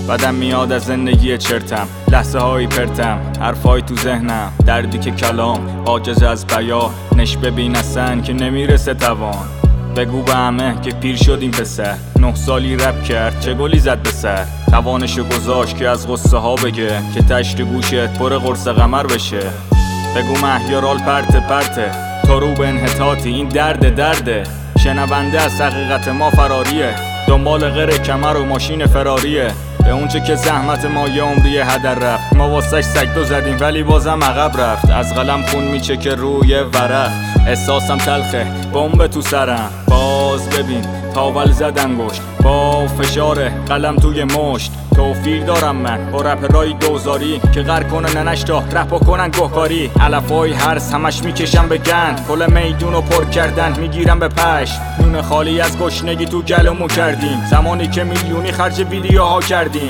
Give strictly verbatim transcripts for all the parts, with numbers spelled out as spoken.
بدم میاد از زندگی چرتم، لحظه هایی پرتم، حرفای تو ذهنم، دردی که کلام عاجز از بیان، نش ببین اصلا که نمیرسه توان. بگو به همه که پیر شد این پسر، نه سالی رپ کرد چه گلی زد به سر، توانشو گذاشت که از غصه ها بگه، که تشت گوشت پر قرص قمر بشه. بگو مهیارال پرته پرته، تو رو به انحطاطی، این درد درده، شنونده از حقیقت ما فراریه، دنبال غیر کمر و ماشین فراریه، به اونچه که زحمت ما یه عمری هدر رفت، ما واسش سگدو زدیم ولی بازم عقب رفت، از قلم خون میچکه روی ورق، احساسم تلخه بمب تو سرم، باز ببین تاول زد انگشت، با فشار قلم توی مشت، توفیر دارم من با رپ رای دوزاری، که غر کنه ننش تا رپا کنن گهکاری، علفای هرس همش میکشم به گند، کل میدونو پر کردن میگیرم به پشت، نون خالی از گشنگی تو گلومو کردیم، زمانی که میلیونی خرج ویدیوها کردیم.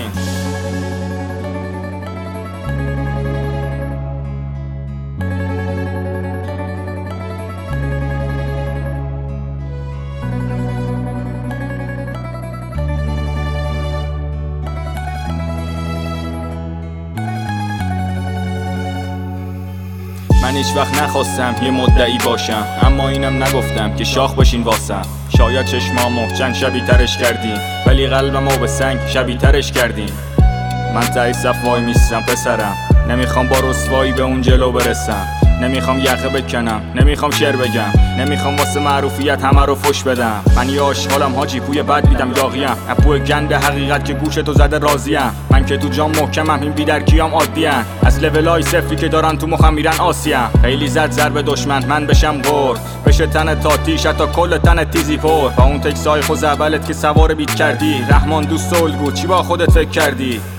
من هیچ وقت نخواستم یه مدعی باشم، اما اینم نگفتم که شاخ باشین واسم، شاید چشمامو چند شبیه ترش کردیم، ولی قلبمو به سنگ شبیه ترش کردیم. من تایی صف وای میستم پسرم، نمیخوام با رسوایی به اون جلو برسم، نمیخوام یخه بکنم، نمیخوام شعر بگم، نمیخوام واسه معروفیت همه رو فش بدم. من یه آشغالم حاجی، پوی بد میدم داغیم، اپوی گند حقیقت که گوشتو زده راضیم، من که تو جام محکمم این بیدرکیام عادیم، از لولای صفری که دارن تو مخم میرن آسیم، خیلی زد ضرب دشمن من بشم غر، بشه تن تا تیش تا کل تن تیزی پر، با اون تکسای خوز اولت که سوار بیت کردی، رحمان دوست الگو چی با خودت فکر کردی؟